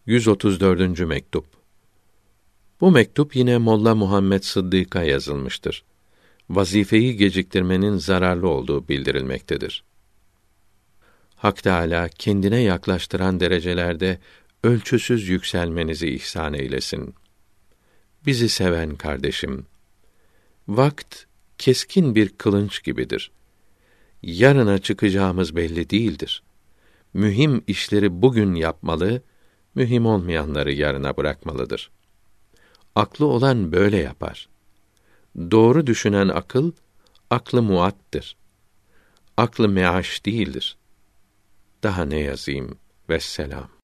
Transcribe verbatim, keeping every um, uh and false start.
yüz otuz dördüncü mektup. Bu mektup yine Molla Muhammed Sıddık'a yazılmıştır. Vazifeyi geciktirmenin zararlı olduğu bildirilmektedir. Hak Teâlâ kendine yaklaştıran derecelerde ölçüsüz yükselmenizi ihsan eylesin. Bizi seven kardeşim, vakt keskin bir kılınç gibidir. Yarına çıkacağımız belli değildir. Mühim işleri bugün yapmalı, mühim olmayanları yarına bırakmalıdır. Aklı olan böyle yapar. Doğru düşünen akıl, aklı muattır. Aklı meaş değildir. Daha ne yazayım? Vesselam.